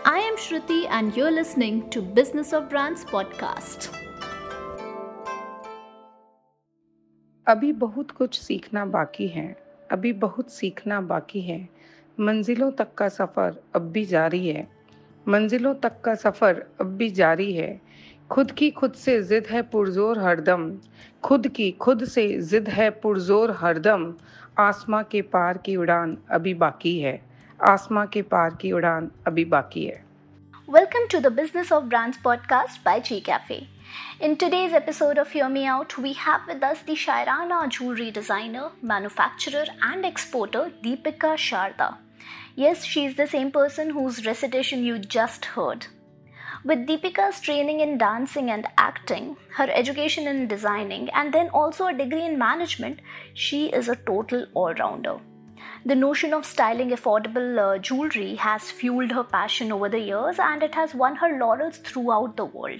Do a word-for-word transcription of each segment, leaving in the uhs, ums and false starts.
I am Shruti and you're listening to Business of Brands podcast. अभी बहुत कुछ सीखना बाकी है, अभी बहुत सीखना बाकी है, मंजिलों तक का सफ़र अब भी जारी है, मंजिलों तक का सफ़र अब भी जारी है, खुद की खुद से ज़िद है पुरज़ोर हरदम, खुद की खुद से ज़िद है पुरज़ोर हरदम, आसमां के पार की उड़ान अभी बाकी है, आसमां के पार की उड़ान अभी बाकी है. Welcome to the Business of Brands podcast by G Cafe. In today's episode of Hear Me Out, we have with us the Shairana jewelry designer, manufacturer, and exporter Deepika Sharda. Yes, she's the same person whose recitation you just heard. With Deepika's training in dancing and acting, her education in designing, and then also a degree in management, she is a total all-rounder. The notion of styling affordable uh, jewelry has fueled her passion over the years, and it has won her laurels throughout the world.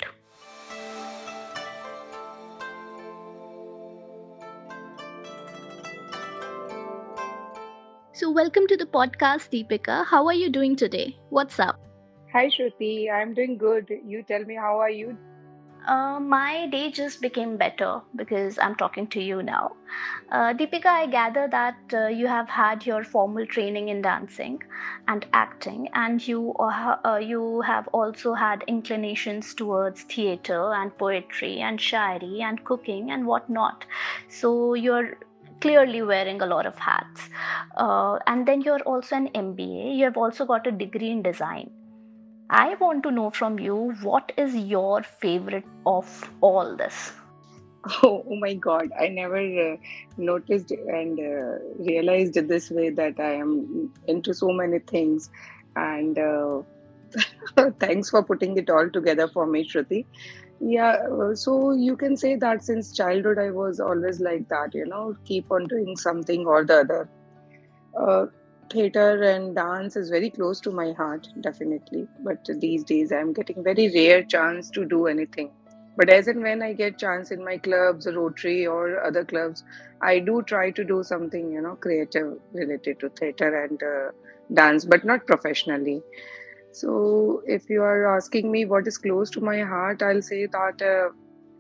So, welcome to the podcast, Deepika. How are you doing today? What's up? Hi Shruti, I'm doing good. You tell me, how are you? Uh, my day just became better because I'm talking to you now. Uh, Deepika, I gather that uh, you have had your formal training in dancing and acting, and you uh, uh, you have also had inclinations towards theatre and poetry and shairi and cooking and whatnot. So you're clearly wearing a lot of hats. Uh, and then you're also an M B A. You have also got a degree in design. I want to know from you, what is your favorite of all this? Oh, oh my God, I never uh, noticed and uh, realized this way that I am into so many things. And uh, thanks for putting it all together for me, Shruti. Yeah, uh, so you can say that since childhood, I was always like that, you know, keep on doing something or the other. Uh, Theater and dance is very close to my heart, definitely. But these days, I'm getting very rare chance to do anything. But as and when I get chance in my clubs, Rotary or other clubs, I do try to do something, you know, creative related to theater and uh, dance, but not professionally. So if you are asking me what is close to my heart, I'll say that uh,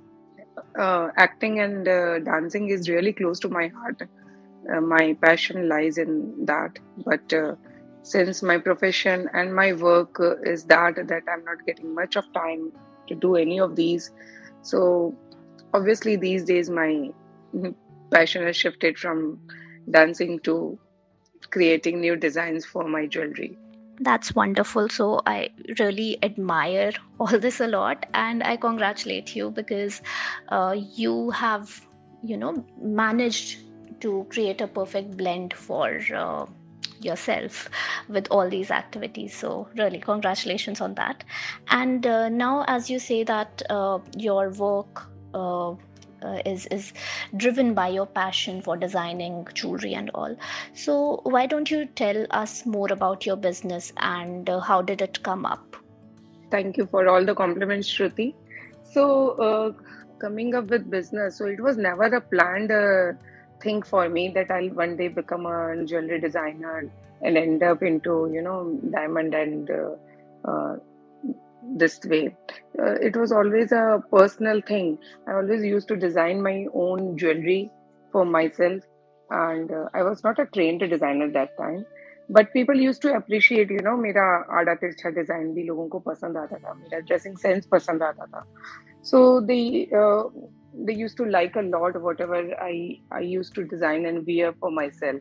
uh, acting and uh, dancing is really close to my heart. Uh, my passion lies in that, but uh, since my profession and my work uh, is that that I'm not getting much of time to do any of these, so obviously these days my mm, passion has shifted from dancing to creating new designs for my jewelry. That's wonderful. So, I really admire all this a lot, and I congratulate you because uh, you have, you know, managed to create a perfect blend for uh, yourself with all these activities. So, really, congratulations on that. And uh, now, as you say that uh, your work uh, uh, is is driven by your passion for designing jewelry and all. So why don't you tell us more about your business and uh, how did it come up? Thank you for all the compliments, Shruti. So, uh, coming up with business, so it was never a planned uh, thing for me that I'll one day become a jewelry designer and end up into, you know, diamond and uh, uh, this way. Uh, it was always a personal thing. I always used to design my own jewelry for myself, and uh, I was not a trained designer that time. But people used to appreciate, you know, मेरा आड़ा तिरछा design भी लोगों को पसंद आता था, मेरा ड्रेसिंग सेंस पसंद आता था. So they uh, they used to like a lot whatever I I used to design and wear for myself.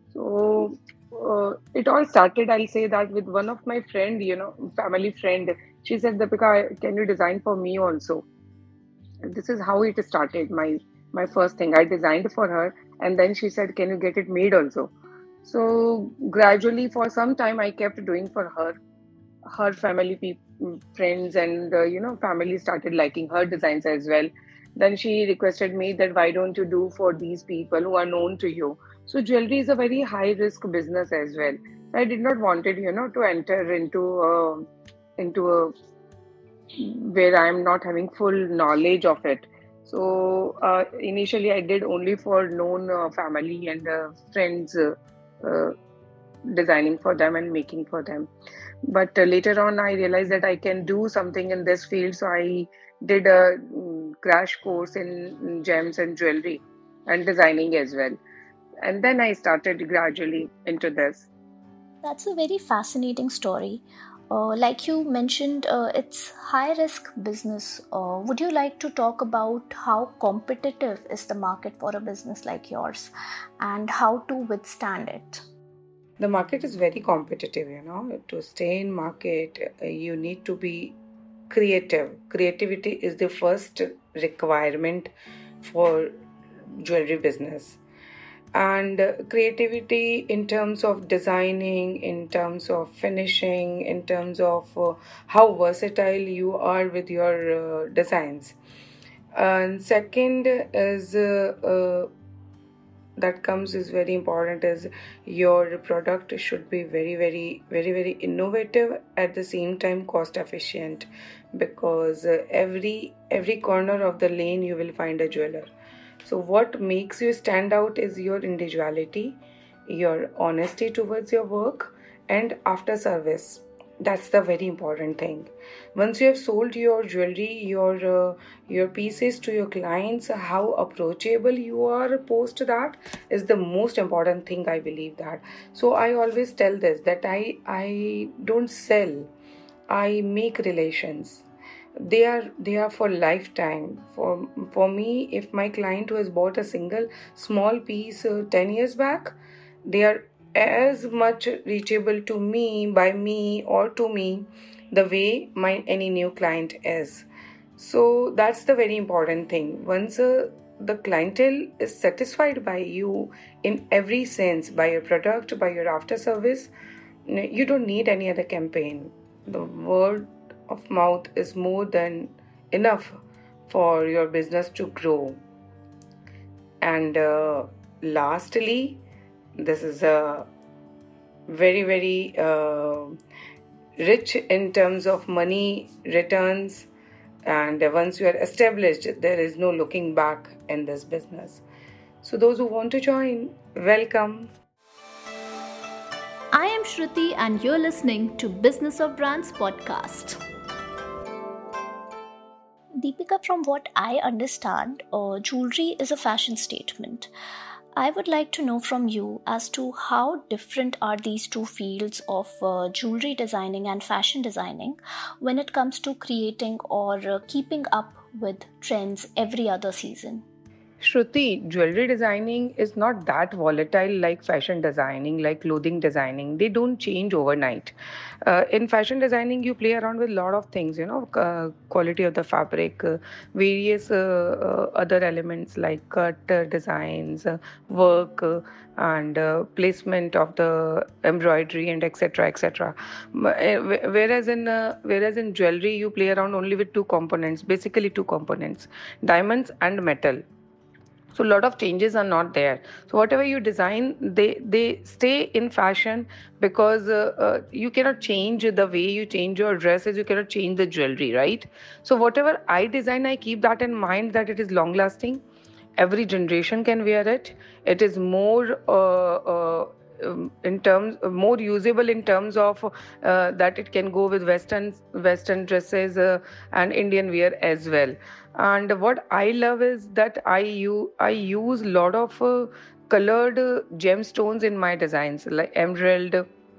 So uh, it all started, I'll say that with one of my friend, you know, family friend. She said, Deepika, can you design for me also? And this is how it started. My my first thing I designed for her, and then she said, can you get it made also? So gradually, for some time, I kept doing for her. Her family, peop friends, and uh, you know, family started liking her designs as well. Then she requested me that why don't you do for these people who are known to you? So jewelry is a very high risk business as well. So I did not wanted, you know, to enter into a, into a where I am not having full knowledge of it. So uh, initially, I did only for known uh, family and uh, friends. Uh, uh, designing for them and making for them. But uh, later on, I realized that I can do something in this field. So I did a mm, crash course in mm, gems and jewelry and designing as well. And then I started gradually into this. That's a very fascinating story. Uh, like you mentioned, uh, it's high risk business. Uh, would you like to talk about how competitive is the market for a business like yours and how to withstand it? The market is very competitive, you know. To stay in market, uh, you need to be creative. Creativity is the first requirement for jewelry business. And uh, creativity in terms of designing, in terms of finishing, in terms of uh, how versatile you are with your uh, designs. And second is uh, uh, that comes is very important is your product should be very very very very innovative, at the same time cost efficient, because uh, every every corner of the lane you will find a jeweler. So what makes you stand out is your individuality, your honesty towards your work, and after service. That's the very important thing. Once you have sold your jewelry, your uh, your pieces to your clients, how approachable you are post that is the most important thing, I believe that. So I always tell this, that I I don't sell, I make relations. They are they are for lifetime. For for me, if my client who has bought a single small piece uh, ten years back, they are as much reachable to me, by me, or to me, the way my any new client is. So that's the very important thing. Once uh, the clientele is satisfied by you in every sense, by your product, by your after service, you don't need any other campaign. The word of mouth is more than enough for your business to grow. And uh, lastly, this is a very very uh, rich in terms of money returns, and once you are established, there is no looking back in this business. So those who want to join, welcome. I am Shruti and you're listening to Business of Brands podcast. Deepika, from what I understand, uh, jewelry is a fashion statement. I would like to know from you as to how different are these two fields of uh, jewelry designing and fashion designing when it comes to creating or uh, keeping up with trends every other season. Shruti, jewelry designing is not that volatile like fashion designing, like clothing designing. They don't change overnight. Uh, in fashion designing, you play around with a lot of things, you know, uh, quality of the fabric, uh, various uh, uh, other elements like cut uh, designs, uh, work, uh, and uh, placement of the embroidery, and et cetera, et cetera. Whereas in uh, whereas in jewelry, you play around only with two components, basically two components, diamonds and metal. So a lot of changes are not there. So whatever you design, they they stay in fashion, because uh, uh, you cannot change the way you change your dresses. You cannot change the jewelry, right? So whatever I design, I keep that in mind, that it is long lasting. Every generation can wear it. It is more uh, uh, um, in terms more usable in terms of uh, that it can go with western western dresses uh, and Indian wear as well. And what I love is that I use I use a lot of uh, colored uh, gemstones in my designs, like emerald,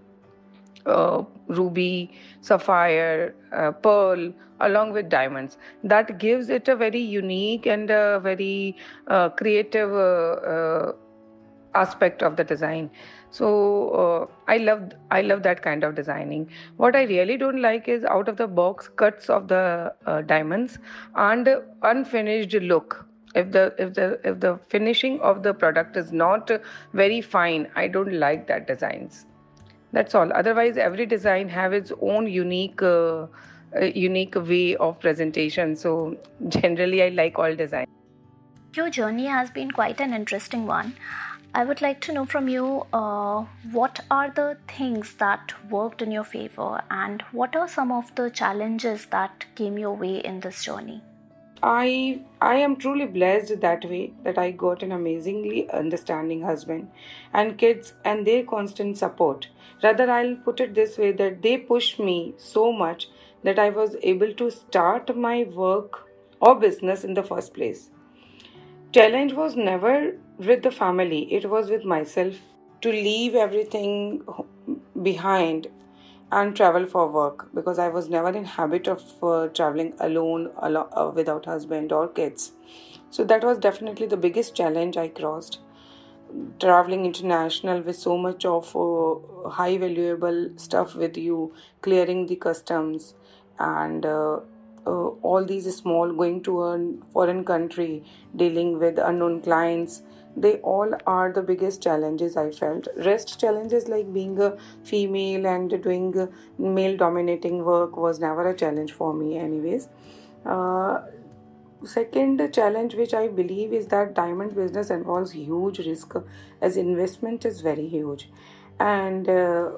uh, ruby, sapphire, uh, pearl, along with diamonds. That gives it a very unique and a very uh, creative uh, uh, aspect of the design. So uh, I love I love that kind of designing. What I really don't like is out of the box cuts of the uh, diamonds and unfinished look. If the if the if the finishing of the product is not very fine, I don't like that designs. That's all. Otherwise, every design have its own unique uh, uh, unique way of presentation. So generally, I like all design. Your journey has been quite an interesting one. I would like to know from you uh, what are the things that worked in your favor and what are some of the challenges that came your way in this journey? I I am truly blessed that way that I got an amazingly understanding husband and kids and their constant support. Rather, I'll put it this way that they pushed me so much that I was able to start my work or business in the first place. Challenge was never with the family, it was with myself to leave everything behind and travel for work because I was never in habit of uh, traveling alone alo- uh, without husband or kids. So that was definitely the biggest challenge I crossed. Traveling international with so much of uh, high valuable stuff with you, clearing the customs and uh, uh, all these small going to a foreign country, dealing with unknown clients, they all are the biggest challenges I felt. Rest challenges like being a female and doing uh, male dominating work was never a challenge for me anyways. uh, Second challenge which I believe is that diamond business involves huge risk as investment is very huge, and uh,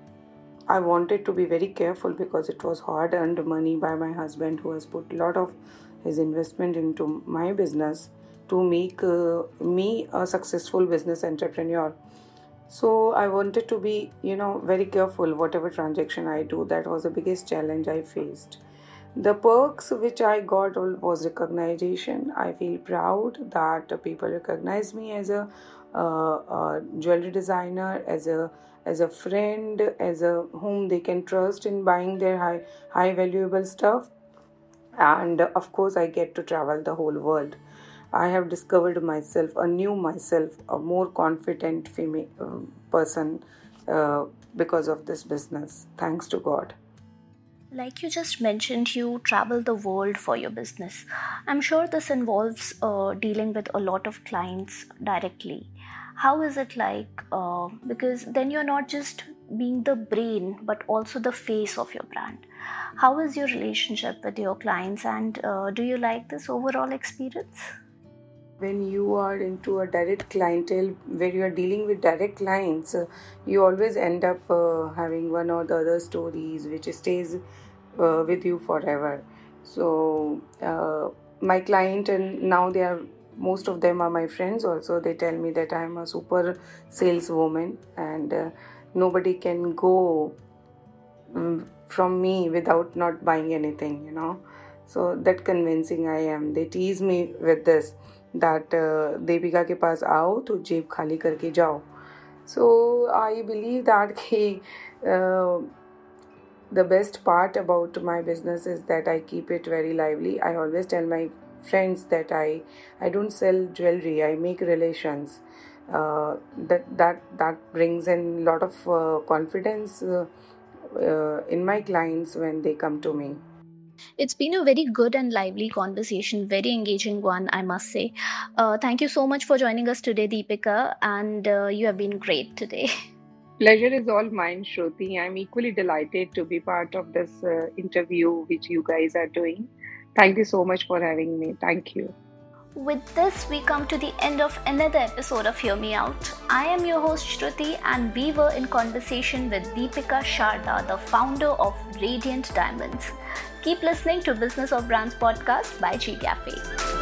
I wanted to be very careful because it was hard earned money by my husband who has put a lot of his investment into my business to make uh, me a successful business entrepreneur. So I wanted to be, you know, very careful whatever transaction I do. That was the biggest challenge I faced. The perks which I got was recognition. I feel proud that people recognize me as a, uh, a jewelry designer, as a as a friend, as a whom they can trust in buying their high high valuable stuff. And of course, I get to travel the whole world. I have discovered myself, a new myself, a more confident female uh, person uh, because of this business. Thanks to God. Like you just mentioned, you travel the world for your business. I'm sure this involves uh, dealing with a lot of clients directly. How is it like? Uh, because then you're not just being the brain, but also the face of your brand. How is your relationship with your clients, and uh, do you like this overall experience? When you are into a direct clientele where you are dealing with direct clients, uh, you always end up uh, having one or the other stories which stays uh, with you forever. So uh, my client, and now they are, most of them are my friends also, they tell me that I am a super saleswoman and uh, nobody can go um, from me without not buying anything, you know. So that convincing I am. They tease me with this that uh, Devika के पास आओ तो जेब खाली करके जाओ. So I believe that कि, uh, the best part about my business is that I keep it very lively. I always tell my friends that I I don't sell jewelry. I make relations. Uh, that that that brings in a lot of uh, confidence uh, uh, in my clients when they come to me. It's been a very good and lively conversation, very engaging one, I must say. Uh, thank you so much for joining us today, Deepika, and uh, you have been great today. Pleasure is all mine, Shruti. I'm equally delighted to be part of this uh, interview which you guys are doing. Thank you so much for having me. Thank you. With this, we come to the end of another episode of Hear Me Out. I am your host Shruti, and we were in conversation with Deepika Sharda, the founder of Radiant Diamonds. Keep listening to Business of Brands podcast by G Cafe.